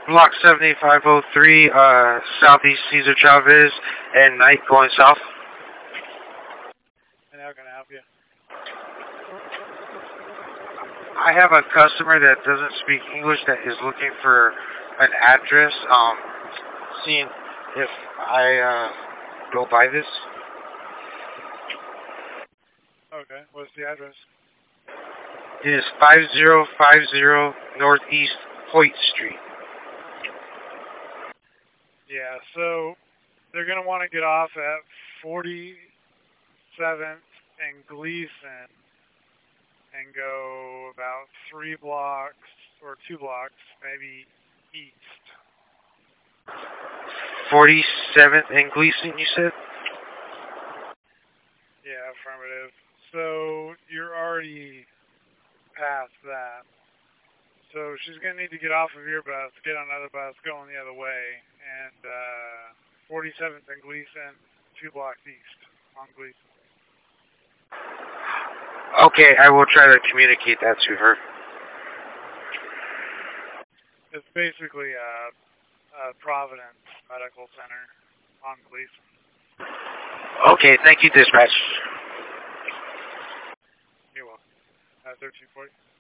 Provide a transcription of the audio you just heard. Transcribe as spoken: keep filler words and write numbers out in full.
Block seventy-five oh three, uh, Southeast Cesar Chavez, and night going south. And how can I help you? I have a customer that doesn't speak English that is looking for an address, um, seeing if I, uh, go by this. Okay, what's the address? It is five zero five zero Northeast Hoyt Street. Yeah, so they're going to want to get off at forty-seventh and Gleason and go about three blocks or two blocks, maybe east. forty-seventh and Gleason, you said? Yeah, affirmative. So you're already past that. So she's going to need to get off of your bus, get on another bus going the other way, and uh, forty-seventh and Gleason, two blocks east on Gleason. Okay, I will try to communicate that to her. It's basically a, a Providence Medical Center on Gleason. Okay, thank you, dispatch. You're welcome. Uh, thirteen forty.